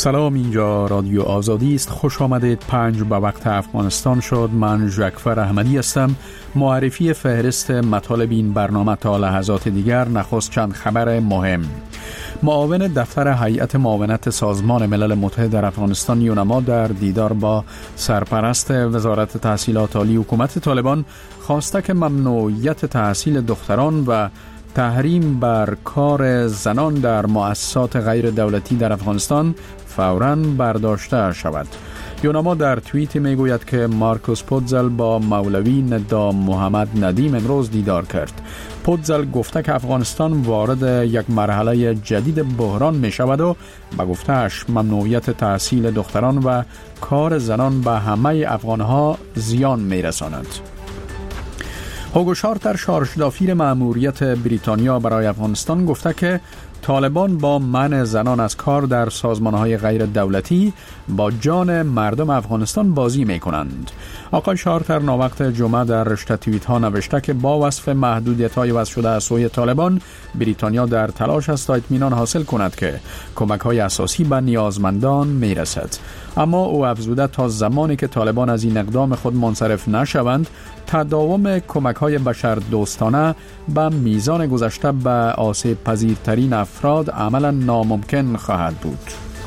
سلام، اینجا رادیو آزادی است. خوش آمدید. 5 به وقت افغانستان شد. من جعفر احمدی هستم. معرفی فهرست مطالب این برنامه تا لحظات دیگر. نخست چند خبر مهم. معاون دفتر هیئت معاونت سازمان ملل متحد در افغانستان یونما در دیدار با سرپرست وزارت تحصیلات عالی حکومت طالبان خواسته که ممنوعیت تحصیل دختران و تحریم بر کار زنان در مؤسسات غیر دولتی در افغانستان فوراً برداشته شود. یونما در توییت میگوید که مارکوس پودزل با مولوی ندا محمد ندیم امروز دیدار کرد. پودزل گفته که افغانستان وارد یک مرحله جدید بحران می شود و به گفتهش ممنوعیت تحصیل دختران و کار زنان به همه افغانها زیان می رساند. هوگو شارتر، شارژدافیر مأموریت بریتانیا برای افغانستان، گفته که طالبان با منع زنان از کار در سازمانهای غیر دولتی با جان مردم افغانستان بازی می کنند. آقای شارتر ناوقت جمعه در رشته توییت ها نوشته که با وصف محدودیت های وضع شده از سوی طالبان، بریتانیا در تلاش است تا اطمینان حاصل کند که کمک های اساسی به نیازمندان می رسد. اما او افزوده تا زمانی که طالبان از این اقدام خود منصرف نشوند، تداوم کمک های بشر دوستانه به میزان گذشته به آسیب پذیرترین افراد عملا ناممکن خواهد بود.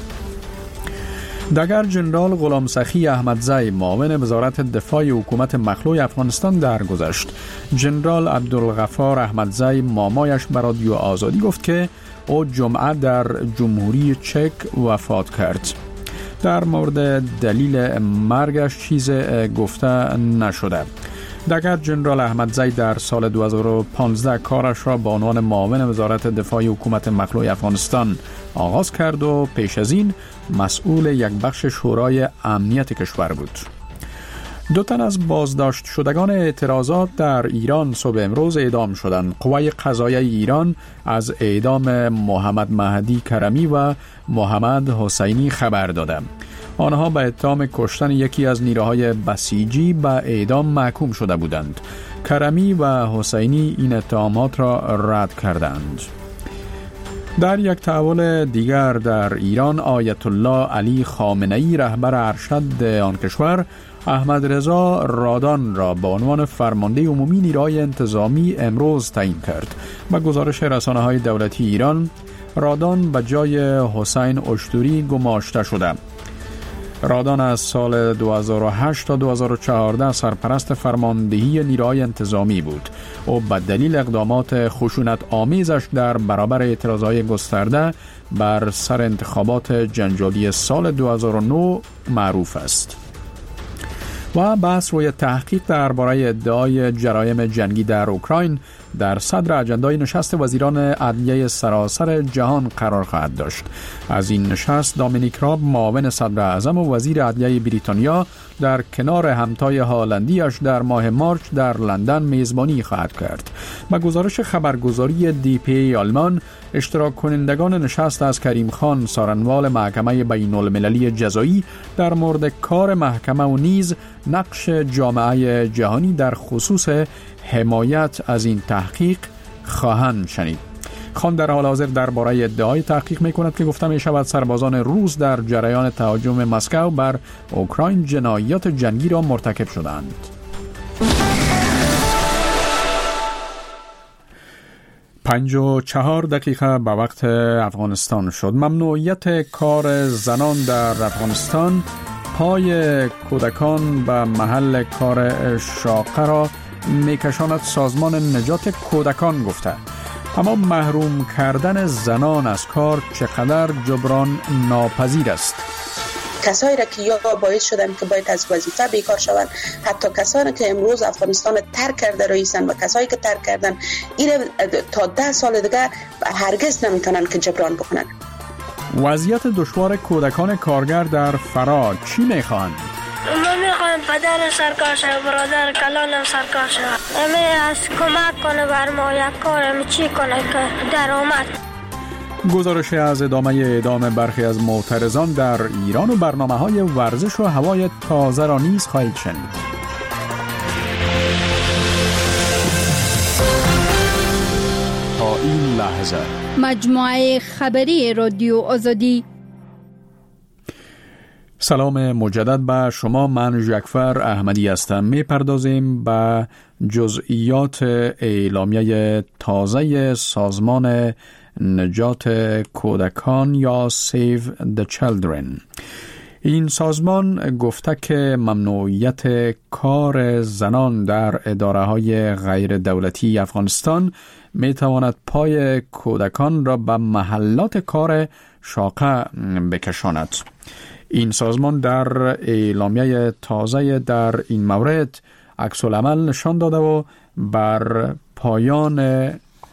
دگر جنرال غلام سخی احمدزی، معاون وزارت دفاع حکومت مخلوع افغانستان درگذشت. جنرال عبدالغفار احمدزی مامایش به رادیو آزادی گفت که او جمعه در جمهوری چک وفات کرد. در مورد دلیل مرگش چیز گفته نشده. دگر جنرال احمدزی در سال 2015 کارش را به عنوان معاون وزارت دفاع حکومت مخلوع افغانستان آغاز کرد و پیش از این مسئول یک بخش شورای امنیت کشور بود. 2 تن از بازداشت شدگان اعتراضات در ایران صبح امروز اعدام شدند. قوه قضاییه ایران از اعدام محمد مهدی کرمی و محمد حسینی خبر داده. آنها به اتهام کشتن یکی از نیروهای بسیجی به اعدام محکوم شده بودند. کرمی و حسینی این اتهامات را رد کردند. در یک تحول دیگر در ایران، آیت الله علی خامنه‌ای رهبر ارشد آن کشور احمد رضا رادان را به عنوان فرمانده عمومی نیروهای انتظامی امروز تعیین کرد. با گزارش رسانه‌های دولتی ایران، رادان به جای حسین اشتوری گماشته شده. رادان از سال 2008 تا 2014 سرپرست فرماندهی نیروهای انتظامی بود. او به دلیل اقدامات خشونت آمیزش در برابر اعتراضهای گسترده بر سر انتخابات جنجالی سال 2009 معروف است. و بحث روی تحقیق درباره ادعای جرایم جنگی در اوکراین در صدر اجندای نشست وزیران عدلیه سراسر جهان قرار خواهد داشت. از این نشست دامینیک راب، معاون صدر اعظم و وزیر عدلیه بریتانیا، در کنار همتای هالندیش در ماه مارچ در لندن میزبانی خواهد کرد. با گزارش خبرگزاری DPA آلمان، اشتراک کنندگان نشست از کریم خان، سارنوال محکمه بین المللی جزایی، در مورد کار محکمه و نیز نقش جامعه جهانی در خصوص حمایت از این تحقیق خواهند شنید. خان در حال حاضر درباره ادعای تحقیق می‌کند که گفته می‌شود سربازان روس در جریان تهاجم مسکو بر اوکراین جنایات جنگی را مرتکب شدند. پنج و 4 دقیقه به وقت افغانستان شد. ممنوعیت کار زنان در افغانستان پای کودکان به محل کار شاقه را میکشاند. سازمان نجات کودکان گفته اما محروم کردن زنان از کار چقدر جبران ناپذیر است. کسایی را که یا باعث شدن که باید از وظیفه بیکار شوند، حتی کسانی که امروز افغانستان ترک کرده رئیسن و کسایی که ترک کردن این تا 10 سال دیگه هرگز نمیتونن که جبران بکنن. وضعیت دشوار کودکان کارگر در فرا چی میخوان؟ ما میخوایم پدر سرکار شد، برادر کلانم سرکار شد. از کمک کنه بر ما یک کارم چی کنه که درآمد. گزارش از ادامه برخی از معترضان در ایران و برنامه‌های ورزش و هوای تازه را نیز خواهید شنید. تا این لحظه مجموعه خبری رادیو آزادی سلام مجدد به شما. من جعفر احمدی هستم. میپردازیم به جزئیات اعلامیه تازه سازمان نجات کودکان یا Save the Children. این سازمان گفته که ممنوعیت کار زنان در اداره‌های غیر دولتی افغانستان میتواند پای کودکان را به محلات کار شاقه بکشاند. این سازمان در اعلامیه تازه در این مورد عکس‌العمل نشان داده و بر پایان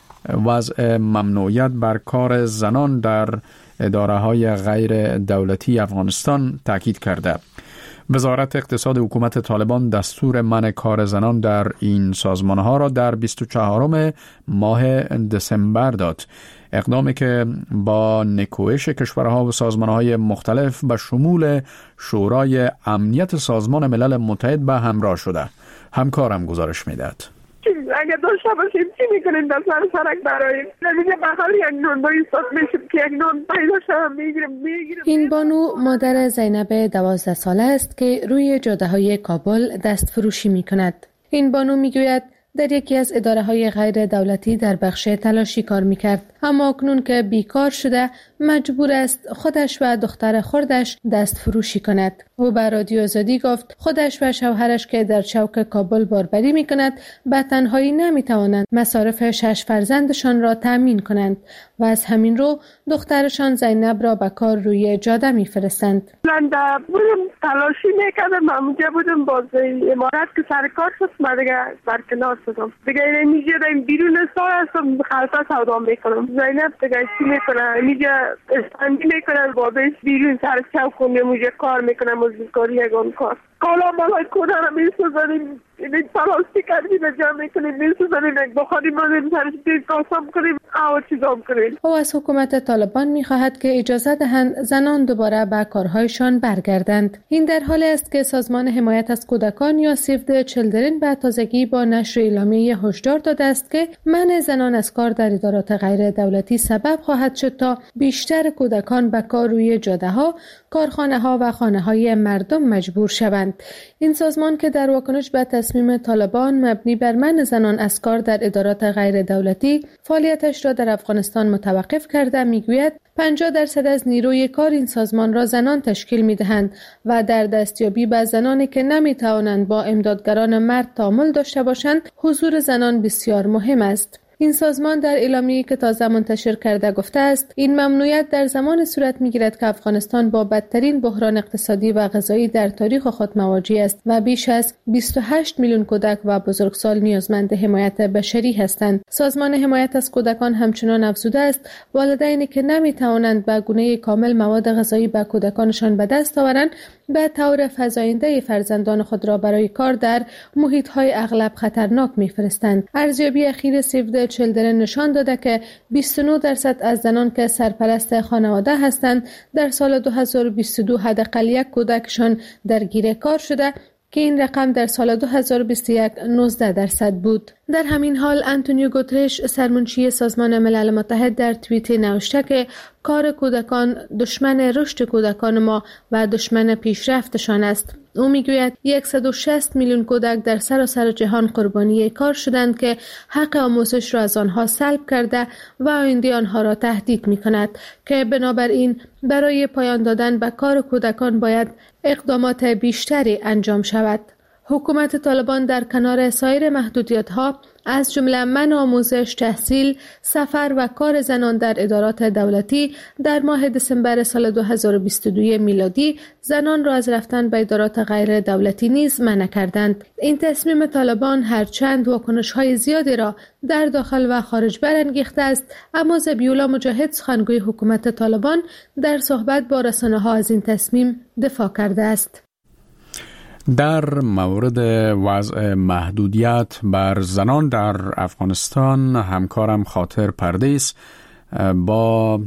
وضع ممنوعیت بر کار زنان در اداره‌های غیر دولتی افغانستان تاکید کرده. وزارت اقتصاد حکومت طالبان دستور منع کار زنان در این سازمان‌ها را در 24 ماه دسامبر داد. اقدامی که با نکوهش کشورها و سازمان‌های مختلف به شمول شورای امنیت سازمان ملل متحد به همراه شده. همکارم گزارش می‌دهد. اگر داشته باشیم چی میکنیم در سرک براییم نمیگه بخال یک نون با ایستاد میشیم که یک نون پیدا شدم میگیرم. این بانو مادر زینب 12 ساله است که روی جاده های کابل دست فروشی میکند. این بانو میگوید در یکی از اداره‌های غیر دولتی در بخش تلاشی کار میکرد، اما اکنون که بیکار شده مجبور است خودش و دختر خردش دست فروشی کند. او به رادیو آزادی گفت خودش و شوهرش که در چوک کابل باربری میکند به تنهایی نمیتوانند مصارف 6 فرزندشان را تأمین کنند و از همین رو دخترشان زینب را به کار روی جاده میفرستند. لنده بودم تلاشی میکردم، اونجا بودم باز امارت که سر کار شد من دیگه برکنار شدم. دیگه اینجا بیرون سال هستم خلطه سودا میکنم. زینب دیگه چی میکنه اینجا استندی میکنه با بیش بیرون سر چوک کنیم اونجا کار میکنم از کاری یگان کار. کالا مالای کودن رو میسوزنیم، این پلاستی کردیم جمع میکنیم میسوزنیم، یک بخاری مانیم سرش دید قاسم کنیم او چیزام کنیم. او از حکومت طالبان میخواهد که اجازه دهند زنان دوباره به کارهایشان برگردند. این در حالی است که سازمان حمایت از کودکان یا Save the Children به تازگی با نشر اعلامیه هشدار داده است که منع زنان از کار در ادارات غیر دولتی سبب خواهد شد تا بیشتر کودکان به کار روی جاده‌ها، کارخانه‌ها و خانه‌های مردم مجبور شوند. این سازمان که در واکنش به تصمیم طالبان مبنی بر منع زنان از کار در ادارات غیر دولتی فعالیتش را در افغانستان متوقف کرده میگوید 50% از نیروی کار این سازمان را زنان تشکیل میدهند و در دستیابی به زنانی که نمیتوانند با امدادگران مرد تعامل داشته باشند حضور زنان بسیار مهم است. این سازمان در اعلامیه‌ای که تازه منتشر کرده گفته است این ممنوعیت در زمان صورت می‌گیرد که افغانستان با بدترین بحران اقتصادی و غذایی در تاریخ خود مواجه است و بیش از 28 میلیون کودک و بزرگسال نیازمند حمایت بشری هستند. سازمان حمایت از کودکان همچنان افزوده است والدینی که نمی‌توانند به گونه کامل مواد غذایی به کودکانشان به دست آورند به طور فزاینده فرزندان خود را برای کار در محیط‌های اغلب خطرناک می‌فرستند. ارزیابی اخیر Save the Children نشان داده که 29% از زنان که سرپرست خانواده هستند در سال 2022 حداقل یک کودکشان درگیر کار شده که این رقم در سال 2021 19% بود. در همین حال آنتونیو گوترش سرمنشی سازمان ملل متحد در توییتی نوشته که کار کودکان دشمن رشد کودکان ما و دشمن پیشرفتشان است. او میگوید 160 میلیون کودک در سراسر جهان قربانی کار شدند که حق آموزش را از آنها سلب کرده و آینده آنها را تهدید می‌کند که بنابراین برای پایان دادن به کار کودکان باید اقدامات بیشتری انجام شود. حکومت طالبان در کنار سایر محدودیت‌ها از جمله منع آموزش، تحصیل، سفر و کار زنان در ادارات دولتی در ماه دسامبر سال 2022 میلادی زنان را از رفتن به ادارات غیر دولتی نیز منع کردند. این تصمیم طالبان هرچند واکنش‌های زیادی را در داخل و خارج برانگیخته است، اما ذبیح‌الله مجاهد سخنگوی حکومت طالبان در صحبت با رسانه‌ها از این تصمیم دفاع کرده است. در مورد وضع محدودیت بر زنان در افغانستان همکارم خاطر پردیس با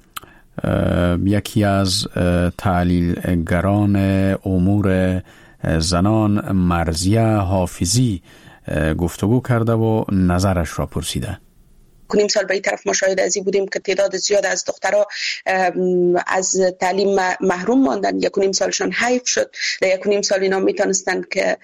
یکی از تحلیلگران امور زنان مرضیه حافظی گفتگو کرده و نظرش را پرسیده. 1.5 سال به این طرف ما شاهد ازی بودیم که تعداد زیاد از دخترها از تعلیم محروم ماندن. 1.5 سالشان حیف شد. در 1.5 سال اینا میتونستن که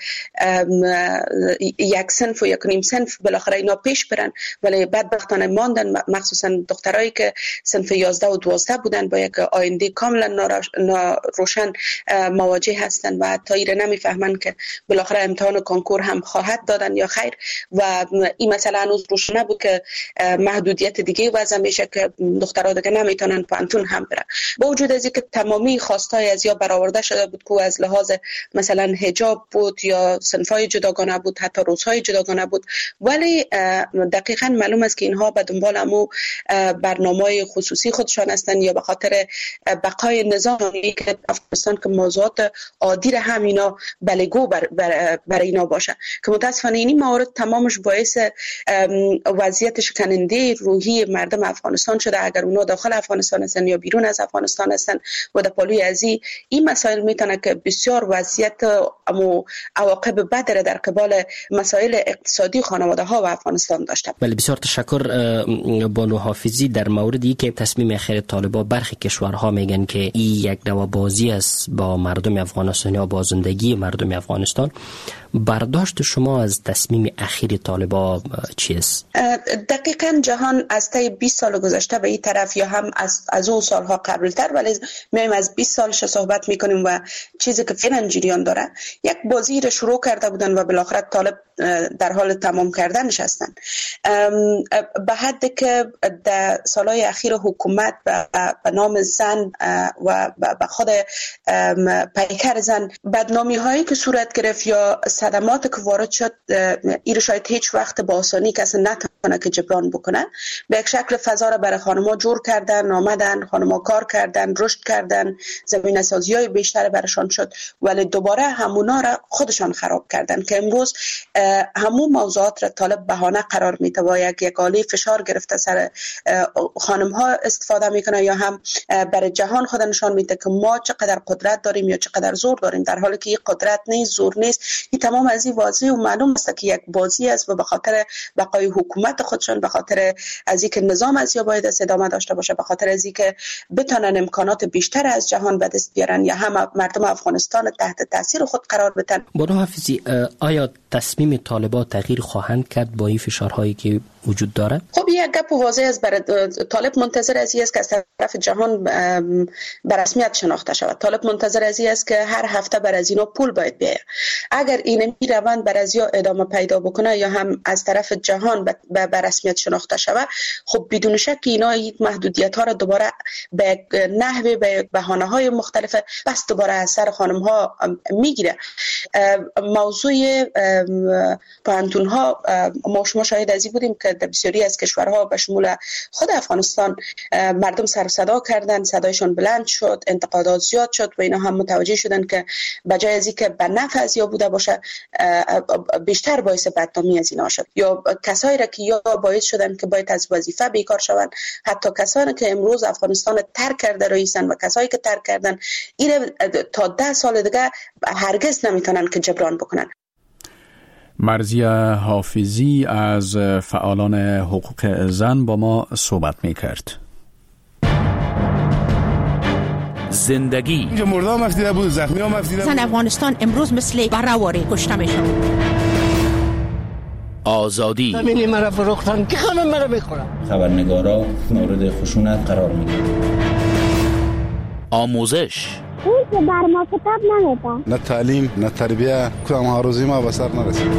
یک صنف و 1.5 صنف بالاخره اینا پیش برن، ولی بدبختانه ماندن، مخصوصا دخترایی که صنف 11 و 12 بودن با یک آینده کاملا روشن مواجه هستن و تا ایره نمیفهمن که بالاخره امتحان کنکور هم خواهد دادن یا خیر. و این مسئله هنوز روشن نبود که محدودیت دیگه وضع میشه که دخترها دیگه نمیتونن پانتون هم برن. با وجود از اینکه تمامی خواستای از یا برآورده شده بود که از لحاظ مثلا حجاب بود یا صنفای جداگانه بود، حتی روزهای جداگانه بود، ولی دقیقاً معلوم است که اینها به دنبال همو برنامه‌های خصوصی خودشان هستند یا به خاطر بقای نظامی که افغانستان که موضوعات عادی را هم اینا بلگو بر اینا باشه که متاسفانه این موارد تمامش باعث وضعیت شکننده روحی مردم افغانستان شده. اگر اونا داخل افغانستان هستن یا بیرون از افغانستان هستن و در پالوی ازی این مسائل میتونه که بسیار وضعیت و عواقب بد را در قبال مسائل اقتصادی خانواده ها و افغانستان داشته. بله، بسیار تشکر بانو حافظی. در موردی که تصمیم اخیر طالبان، برخی کشورها میگن که این یک نوع بازی است با مردم افغانستان یا با زندگی مردم افغانستان، برداشت شما از تصمیم اخیر طالبان چیست؟ دقیقاً جهان از طی 20 سال گذشته به این طرف یا هم از اون سالها قبلتر، ولی میایم از 20 سالش صحبت میکنیم و چیزی که فعلا جریان داره، یک بازی رو شروع کرده بودن و بالاخره طالب در حال تمام کردنش هستن. به حدی که در سالهای اخیر حکومت به نام زن و به خود پیکر زن بدنامی هایی که صورت گرفت یا صدمات که وارد شد، این شاید هیچ وقت با آسانی کسی نتونه که جبران بکنه. به یک شکل فضا را برای خانم‌ها جور کردن، آمدن خانم‌ها کار کردن، رشد کردن، زمینه سازی‌های بیشتر برشان شد، ولی دوباره همونا را خودشان خراب کردن که امروز همون موضوعات را طالب بهانه قرار میده و یک آله فشار گرفته سر خانم‌ها استفاده میکنه یا هم برای جهان خود نشان میده که ما چقدر قدرت داریم یا چقدر زور داریم، در حالی که این قدرت نیست، زور نیست. این تمام از این واضح و معلوم است که یک بازی است و به خاطر بقای حکومت خودشان، به خاطر از اینکه نظام از یا باید ادامه داشته باشه، به خاطر از اینکه بتونن امکانات بیشتر از جهان به دست بیارن یا هم مردم افغانستان تحت تاثیر خود قرار بدن. بانو حافظی، آیا تصمیم طالبان تغییر خواهند کرد با این فشارهایی که وجود داره؟ خب یک گپ واضح است. برای طالب منتظر از این است که از طرف جهان به رسمیت شناخته شود. طالب منتظر از این است که هر هفته بر از اینا پول باید بیاید. اگر این روند بر از یا ادامه پیدا بکنه یا هم از طرف جهان به رسمیت شناخته شود، خب بدون شک اینا این محدودیت ها را دوباره به نحوه به بهانه های مختلف بس دوباره از سر خانم ها میگیره. موضوع پانتون ها ما شما شاهد از این بودیم که در بسیاری از کشورها به شمول خود افغانستان مردم سر صدا کردن، صدایشان بلند شد، انتقادات زیاد شد و اینا هم متوجه شدن که بجای از اینکه به نفع از یا بوده باشه بیشتر باعث بدنامی از اینا شد. یا کسایی را که یا باعث شدن که باید از وظیفه بیکار شوند، حتی کسانی که امروز افغانستان ترک کرده رئیسن و کسایی که ترک کردن این تا 10 سال دیگه هرگز نمیتونن که جبران بکنن. مرضیه حافظی از فعالان حقوق زن با ما صحبت میکرد. زندگی اینجا مرده هم افدیده بود، زخمی هم افدیده بود. زن افغانستان امروز مثل برهواری کشته میشن. آزادی همینی مرا فروختن که همه مرا بخورم. خبرنگارا مورد خشونت قرار میگیرن. آموزش اون که بر ما کتاب نمیدن، نه تعلیم نه تربیه، کدام هاروزی ما به سر نرسید.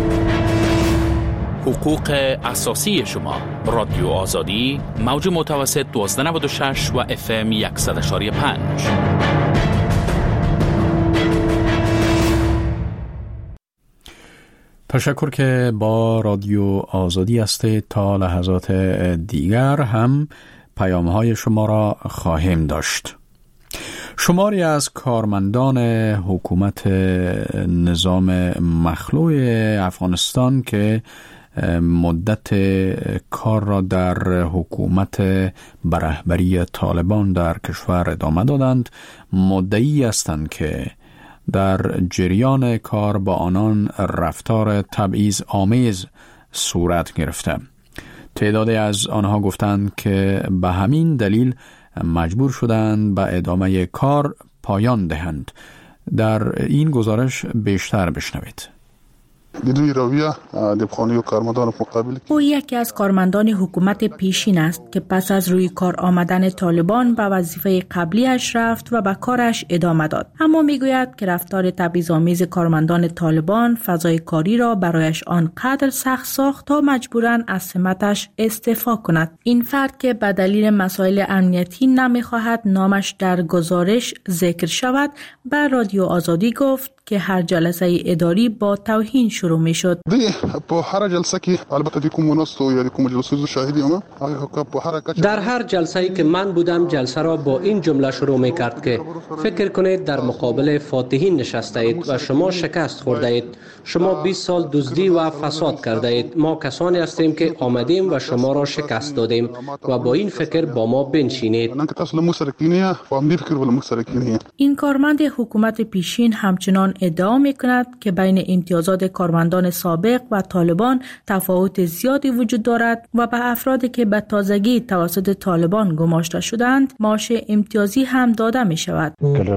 حقوق اساسی شما. رادیو آزادی، موج متوسط 1296 و FM 100.5. تشکر که با رادیو آزادی هستید. تا لحظات دیگر هم پیام‌های شما را خواهیم داشت. شماری از کارمندان حکومت نظام مخلوع افغانستان که مدت کار را در حکومت به رهبری طالبان در کشور ادامه دادند، مدعی هستند که در جریان کار با آنان رفتار تبعیض آمیز صورت گرفته. تعدادی از آنها گفتند که به همین دلیل مجبور شدند به ادامه کار پایان دهند. در این گزارش بیشتر بشنوید. او یکی از کارمندان حکومت پیشین است که پس از روی کار آمدن طالبان به وظیفه قبلیش رفت و به کارش ادامه داد. اما میگوید که رفتار تبعیض‌آمیز کارمندان طالبان فضای کاری را برایش آنقدر سخت ساخت تا مجبوراً از سمتش استعفا کند. این فرد که به دلیل مسائل امنیتی نمیخواهد نامش در گزارش ذکر شود، به رادیو آزادی گفت که هر جلسه اداری با توهین شروع می شد. در هر جلسه‌ای که من بودم جلسه را با این جمله شروع می کرد که فکر کنید در مقابل فاتحین نشسته اید و شما شکست خورده اید. شما 20 سال دزدی و فساد کرده اید. ما کسانی هستیم که آمدیم و شما را شکست دادیم و با این فکر با ما بنشینید. این کارمند حکومت پیشین همچنان ادعا می‌کند که بین امتیازات کارمندان سابق و طالبان تفاوت زیادی وجود دارد و به افرادی که به تازگی توسط طالبان گماشته شدند معاش امتیازی هم داده می‌شود.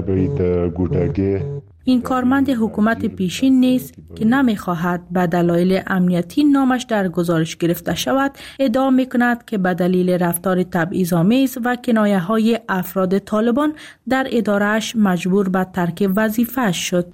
این کارمند حکومت پیشین نیز که نمی‌خواهد به دلایل امنیتی نامش در گزارش گرفته شود، ادعا می‌کند که به دلیل رفتار تبعیض‌آمیز و کنایه‌های افراد طالبان در اداره‌اش مجبور به ترک وظیفه‌اش شد.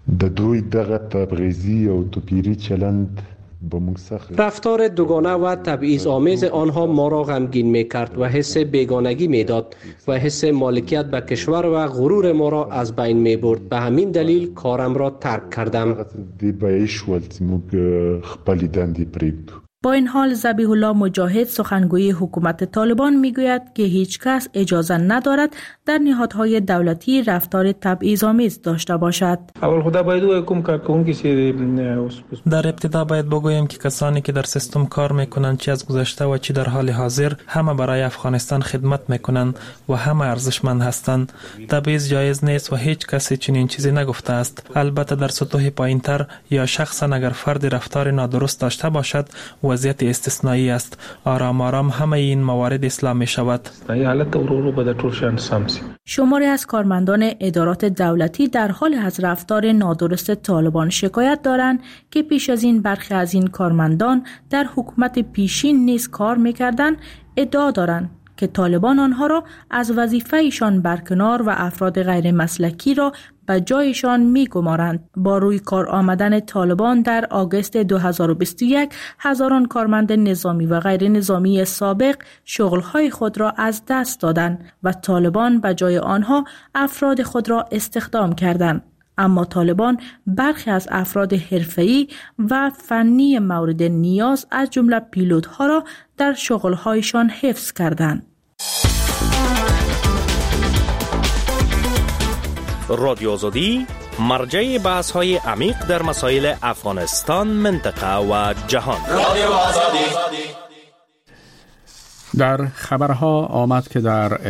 رفتار دوگانه و تبعیض‌آمیز آنها ما را غمگین می‌کرد و حس بیگانگی می‌داد و حس مالکیت به کشور و غرور ما را از بین می‌برد. به همین دلیل کارم را ترک کردم. با این حال ذبیح الله مجاهد سخنگوی حکومت طالبان میگوید که هیچ کس اجازه ندارد در نهادهای دولتی رفتار تبعیض‌آمیز داشته باشد. در ابتدا باید بگویم که کسانی که در سیستم کار میکنند چه از گذشته و چه در حال حاضر همه برای افغانستان خدمت میکنند و همه ارزشمند هستند. تبعیض جایز نیست و هیچ کسی چنین چیزی نگفته است. البته در سطوح پایینتر یا شخصا اگر فرد رفتار نادرست داشته باشد وضعیت استثنایی است. آرام آرام همه این موارد اصلاح می شود. شماری از کارمندان ادارات دولتی در حال از رفتار نادرست طالبان شکایت دارند که پیش از این برخی از این کارمندان در حکومت پیشین نیز کار می‌کردند. ادعا دارند که طالبان آنها را از وظیفه‌شان برکنار و افراد غیر مسلکی را به جایشان می‌گمارند. با روی کار آمدن طالبان در آگوست 2021 هزاران کارمند نظامی و غیر نظامی سابق شغل‌های خود را از دست دادند و طالبان به جای آنها افراد خود را استخدام کردند. اما طالبان برخی از افراد حرفه‌ای و فنی مورد نیاز از جمله پیلوت‌ها را در شغل‌هایشان حفظ کردند. رادیو آزادی مرجع بحث‌های عمیق در مسائل افغانستان، منطقه و جهان. رادیو آزادی. در خبرها آمد که در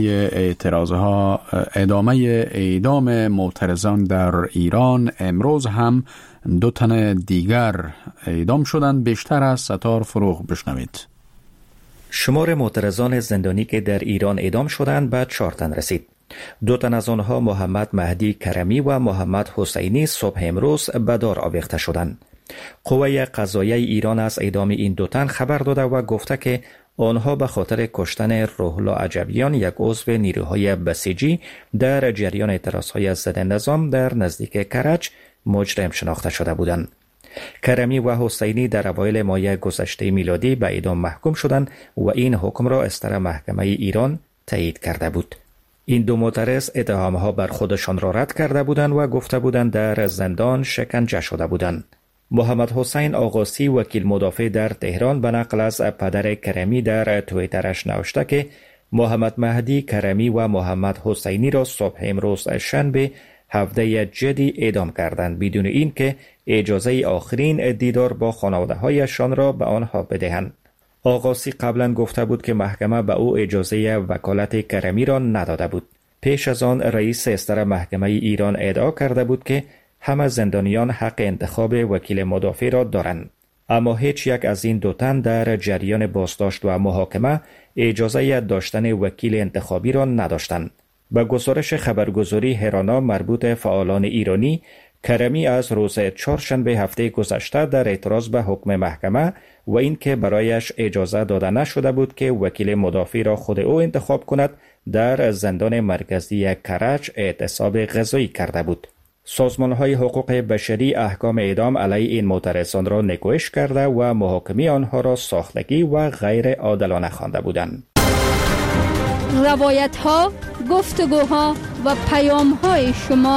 ادامه اعدام معترضان در ایران امروز هم 2 تن دیگر اعدام شدند. بیشتر از ستار فروغ بشنوید. شمار معترضان زندانی که در ایران اعدام شدند به 4 تن رسید. 2 تن از آنها محمد مهدی کرمی و محمد حسینی صبح امروز به دار آویخته شدند. قوه قضاییه ایران از اعدام این 2 تن خبر داده و گفته که آنها به خاطر کشتن روح الله عجبیان، یک عضو نیروهای بسیجی در جریان اعتراضهای ضد نظام در نزدیک کرج، مجرم شناخته شده بودند. کرمی و حسینی در اوایل ماه گذشته میلادی به اعدام محکوم شدند و این حکم را استر محکمه ایران تایید کرده بود. این 2 معترض اتهامها بر خودشان را رد کرده بودند و گفته بودند در زندان شکنجه شده بودند. محمد حسین آقاسی وکیل مدافع در تهران به نقل از پدر کرمی در توییترش نوشته که محمد مهدی کرمی و محمد حسینی را صبح امروز شنبه 17 جدی اعدام کردند بدون اینکه اجازه آخرین دیدار با خانواده‌هایشان را به آنها بدهند. آقاسی قبلا گفته بود که محکمه به او اجازه وکالت کرمی را نداده بود. پیش از آن رئیس استر محکمه ایران ادعا کرده بود که همه زندانیان حق انتخاب وکیل مدافع را دارند. اما هیچ یک از این دو تن در جریان بازداشت و محاکمه اجازه داشتن وکیل انتخابی را نداشتند. به گزارش خبرگزاری هرانا مربوط فعالان ایرانی، کرمی از روز چهارشنبه هفته گذشته در اعتراض به حکم محکمه و اینکه برایش اجازه داده نشده بود که وکیل مدافع را خود او انتخاب کند، در زندان مرکزی کرج اعتصاب غذایی کرده بود. سازمان‌های حقوق بشری احکام اعدام علیه این معترضان را نکوهش کرده و محاکمه آنها را ساختگی و غیر عادلانه خوانده بودند. روایت‌ها، گفتگوها و پیام‌های شما.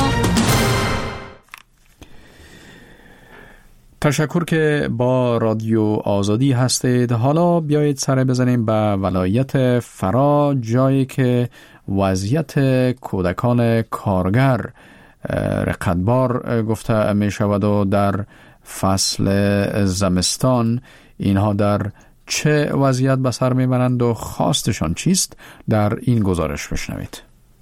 تشکر که با رادیو آزادی هستید. حالا بیایید سر بزنیم به ولایت فرا، جایی که وضعیت کودکان کارگر رقتبار گفته می شود و در فصل زمستان اینها در چه وضعیت به سر می برند و خواستشان چیست؟ در این گزارش بشنوید.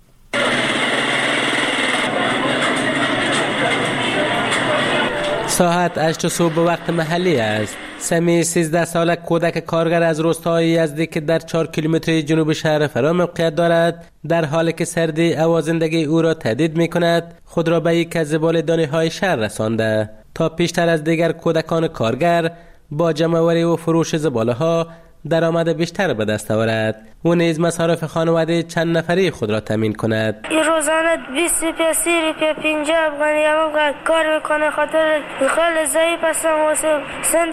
ساعت 8 صبح وقت محلی است. سمی 13 ساله کودک کارگر از روستای یزدی که در 4 کیلومتری جنوب شهر فرا موقعیت دارد، در حالی که سردی زندگی او را تهدید می کند، خود را به یک از زباله‌دانی های شهر رسانده تا پیشتر از دیگر کودکان کارگر با جمع‌آوری و فروش زباله ها درآمد بیشتر به دست آورد و نیز مصارف خانواده چند نفری خود را تامین کند. این روزانه 20 روپیه 30 روپیه 50 افغانی کار میکنه، خاطر خیلی ضعیف هستم و سن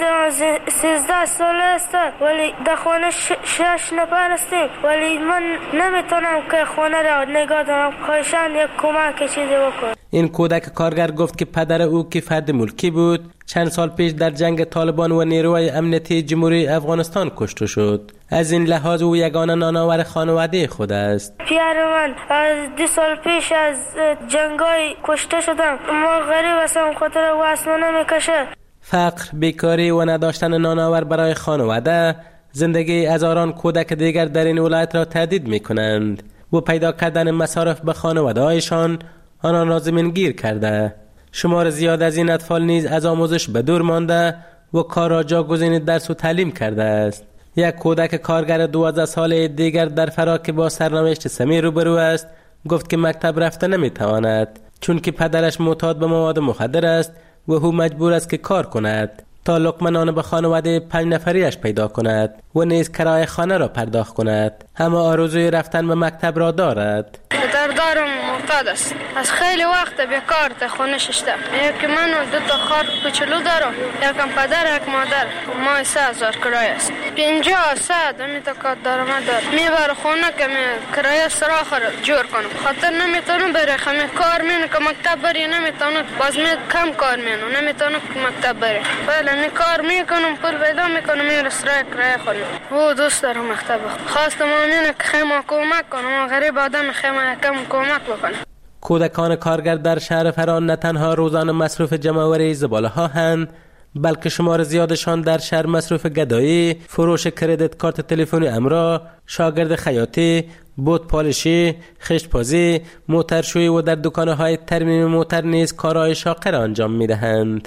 13 ساله است ولی در خانه 6 نفر هستیم ولی من نمیتونم که خانه را نگاه دارم. خواهشاً یک کمک چیزی بکن. این کودک کارگر گفت که پدر او که فرد ملکی بود چند سال پیش در جنگ طالبان و نیروهای امنیتی جمهوری افغانستان کشته شد. از این لحاظ او یگانه نانآور خانواده خود است. پدر من از 2 سال پیش از جنگای کشته شدم. ما غریب هستم، خاطر واسه نمیکشه. فقر، بیکاری و نداشتن نانآور برای خانواده زندگی هزاران کودک دیگر در این ولایت را تهدید میکنند و پیدا کردن مصارف به خانواده هایشان آنان را زمین گیر کرده. شمار زیاد از این اطفال نیز از آموزش به دور مانده و کار را جاگزین درس و تعلیم کرده است. یک کودک کارگر 12 ساله دیگر در فرا که با سرنوشت سمی روبرو است گفت که مکتب رفته نمیتواند چون که پدرش معتاد به مواد مخدر است و او مجبور است که کار کند تا لقمه نان به خانواده 5 نفریش پیدا کند و نیز کرایه خانه را پرداخت کند. اما آرزوی رفتن به مکتب را دارد. دارم معتاد است. از خیلی وقت بیکار خونه ششته. یکی من و 2 تا خواهر کوچولو دارم. یکم پدر یک مادر. ماه 3000 کرایه است. 50 100 میتا کار درآمد دارم. میبرم خونه که کرایه سراخ جور کنم. خاطر نمیتونم برم کار میکنم که مکتب بری نمیتونم. باز کم کار میکنم نمیتونم مکتب بری. ولی کار میکنم پول پیدا میکنم میرم سراغ کرایه خونه. او دوست دارم مکتب. خواستم امینه که خیمه کمک کنم. غریب آدم خیمه کم کمک بکنه. کودکان کارگر در شهر فرا نه تنها روزانه مصروف جمع‌آوری زباله ها هستند بلکه شمار زیادشان در شهر مصروف گدایی، فروش کردیت کارت تلفنی امرا، شاگرد خیاطی، بوت پالشی، خشت‌پزی، موترشویی و در دکان‌های ترمیم موتر نیز کارهای شاقه را انجام می‌دهند.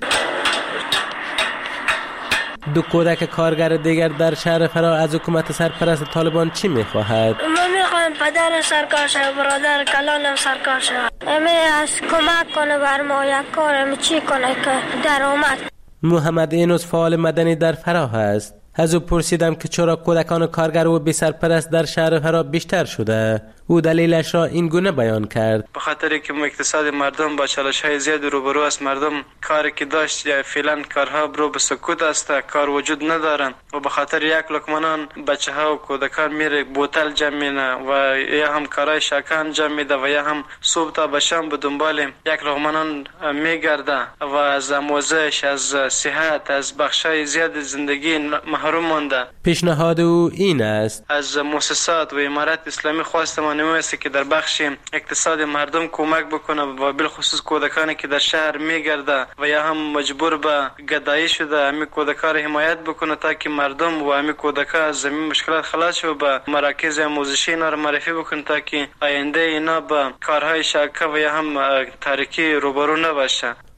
2 کودک کارگر دیگر در شهر فرا از حکومت سرپرست طالبان چی می‌خواهد؟ ما می‌خوایم پدر سرکار شود، برادر کلانم سرکار شود. از کمک کنه بر ما، یک کارم چی کنه که درآمد. محمد اینوس فعال مدنی در فرا است. از او پرسیدم که چرا کودکان کارگر و بی سرپرست در شهر فرا بیشتر شده. او دلیلش را این گونه بیان کرد: به خاطر که اقتصاد مردم با چالش‌های زیاد روبرو است. مردم کاری که داشت یا فعلا کارها برو به سکوت است، کار وجود ندارن و به خاطر یک لقمه نان بچه‌ها و کودکان میره بوتل جمع می‌کنه و یا هم کارهای شاکه انجام میده و یا هم صبح تا به شام به دنبال یک لقمه نان میگرده و از آموزش، از صحت، از بخشای زیاد زندگی محروم مانده. پیشنهاد او این است: از مؤسسات و امارات اسلامی خواستم نمی‌رسه که در بخش اقتصاد مردم کمک بکنه و بالخصوص کودکانی که در شهر میگرده و یا هم مجبور به گدایی شده، همین کودکان را حمایت بکنه تا که مردم و همین کودکان از همین مشکلات خلاص شو، به مراکز آموزشی اینا را معرفی بکنه تا که آینده اینا به کارهای شاکه و یا هم تاریکی روبرو نباشه.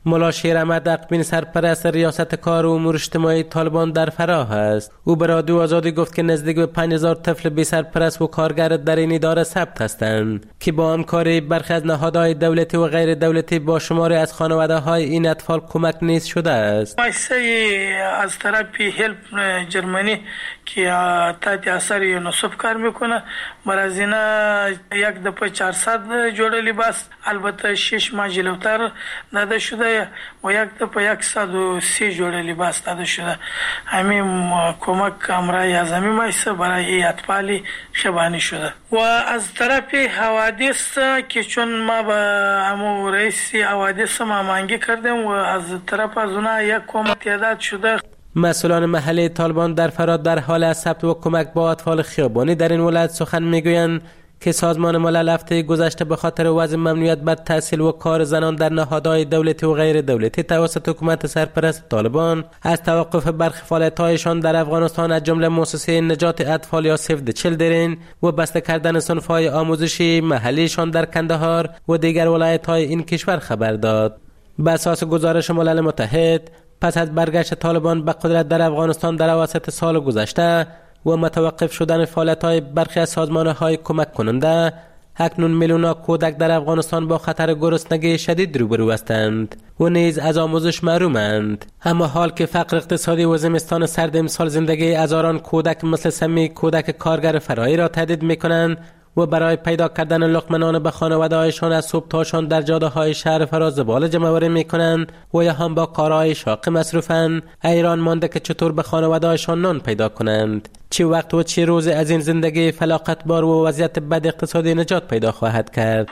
ملا شیر احمد اقبین سرپرست ریاست کار و امور اجتماعی طالبان در فراه است. او به رادیو آزادی گفت که نزدیک به 5000 طفل بی سرپرست و کارگر در این اداره ثبت هستند که با همکاری برخی از نهادهای دولتی و غیر دولتی با شماری از خانواده های این اطفال کمک نیز شده است. از طرف هلپ جرمنی که تحت اثر یونیسف کار میکنه، برای از اینا یک دفعه 400 جوړه لباس، البته 6 ماه جلوتر داده شده و یک دفعه 130 جوړه لباس داده شده. همین کمک امرای اعظمی مایسته برای این اطفال شبانی شده. و از طرف حوادث که چون ما با همو رئیس حوادث مامانگی کردیم و از طرف از اونها یک کمک تعداد شده. مسئولان محلی طالبان در فراه در حال ثبت و کمک با اطفال خیابانی در این ولایت سخن میگویند که سازمان ملل هفته گذشته به خاطر وضع ممنوعیت بر تحصیل و کار زنان در نهادهای دولتی و غیر دولتی توسط حکومت سرپرست طالبان از توقف برخی فعالیت‌هایشان در افغانستان از جمله مؤسسه نجات اطفال یا سیو د چیلدرن و بسته کردن صنف‌های آموزشی محلیشان در کندهار و دیگر ولایت‌های این کشور خبر داد. بر اساس گزارش ملل متحد، پس از برگشت طالبان به قدرت در افغانستان در اواسط سال گذشته و متوقف شدن فعالیت‌های برخی از سازمان‌های کمک کننده، اکنون میلیون‌ها کودک در افغانستان با خطر گرسنگی شدید روبرو هستند و نیز از آموزش محرومند. اما حال که فقر اقتصادی و زمستان سرد امسال زندگی هزاران کودک مثل سمی کودک کارگر فرایی را تهدید می‌کنند و برای پیدا کردن لقمه نان به خانواده‌هایشان از صبح تاشان در جاده‌های شهر فراه زباله جمع‌آوری می‌کنند و یا هم با کارهای شاق مصروفند. ایران مانده که چطور به خانواده‌هایشان نان پیدا کنند. چه وقت و چه روز از این زندگی فلاکت بار و وضعیت بد اقتصادی نجات پیدا خواهد کرد.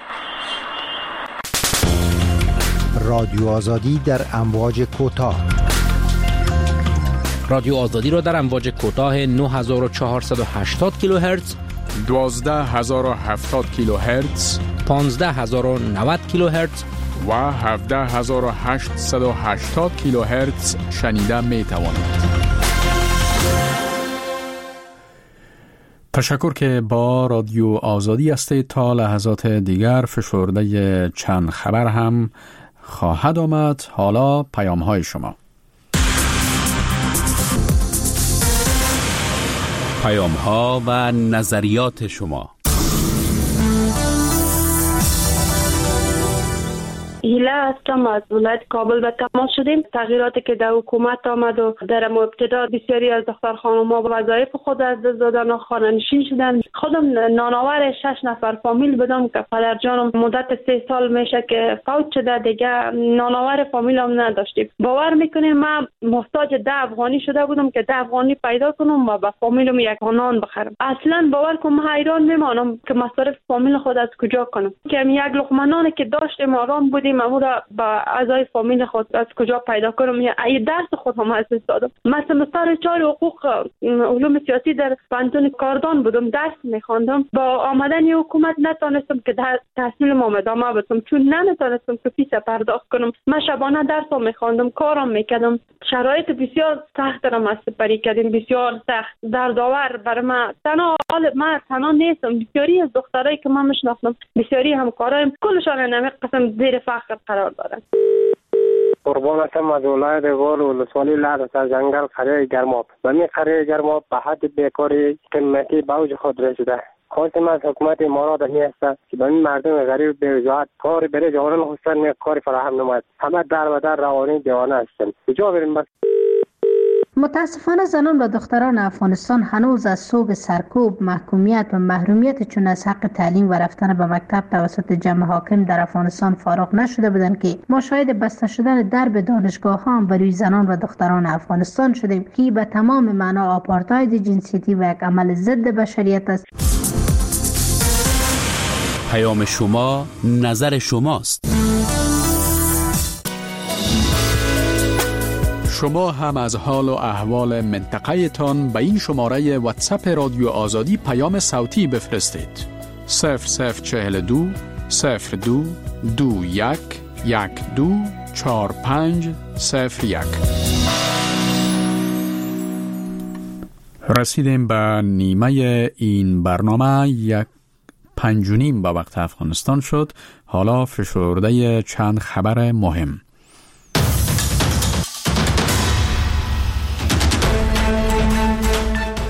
رادیو آزادی در امواج کوتاه. رادیو آزادی را در امواج کوتاه 9480 کیلوهرتز، 12070 کیلوهرتز، 15090 کیلوهرتز و 17880 کیلوهرتز شنیده می توانید. تشکر که با رادیو آزادی هستید. تا لحظات دیگر فشرده چند خبر هم خواهد آمد. حالا پیام های شما. پیام ها و نظریات شما. هیله هستم، از ولایت کابل به تماس شدیم. تغییراتی که در حکومت آمد و در ابتدا بسیاری از دختر خانم‌ها وظایف خود از دست دادن و خانه‌نشین شدن. خودم نانآور 6 نفر فامیل بودم که پدر جانم مدت 3 سال میشه که فوت شده، دیگه نانآور فامیلم نداشتیم. باور میکنیم من محتاج 10 افغانی شده بودم که 10 افغانی پیدا کنم و به فامیلم یک نان بخرم. اصلا باور کنم حیران میمانم که مصارف فامیل خود از کجا کنم، که یک لقمه نانی که داشتیم آرام بودیم امورا با اعضای فامیل خود از کجا پیدا کنم. یا درس خود هم از دست دادم. مثلا مستر 4 حقوق علوم سیاسی در پانتون کاردان بودم، درس میخواندم. با آمدن حکومت نتونستم که تحصیلم ادامه بدم، چون نمیتونستم که فیس پرداخت کنم. من شبانه درس میخواندم، کارم میکردم. شرایط بسیار سخت را ما سپری کردیم، بسیار سخت، دردآور برای من. تنها نیستم، بسیاری از دخترایی که من میشناسم، بسیاری همکارایم، کلشان نمی قسم زیر فقر قرار دارن. قربان هستم از ولایت غور و ولسوالی لعل از جنگل قریه گرماب. و می قریه گرماب به حد بیکاری قیمتی به اوج خود رسیده. خواستم از حکومت امارات می است که به این مردم غریب به وجاهت کاری برای جوانان خواستن می کاری فراهم نماید. همه در و در روانی دیوانه هستند. کجا بریم بس؟ متاسفانه زنان و دختران افغانستان هنوز از سوگ سرکوب، محکومیت و محرومیت چون از حق تعلیم و رفتن به مکتب توسط جمع حاکم در افغانستان فارغ نشده بودند که ما شاهد بسته شدن درب دانشگاه ها بر روی زنان و دختران افغانستان شدیم که به تمام معنا آپارتاید جنسیتی و یک عمل ضد بشریت است. پیام شما، نظر شماست. شما هم از حال و احوال منطقه تان به این شماره واتساپ رادیو آزادی پیام صوتی بفرستید. 0042 02 21 12 45 01. رسیدیم به نیمه این برنامه. 5:30 به وقت افغانستان شد. حالا فشرده چند خبر مهم.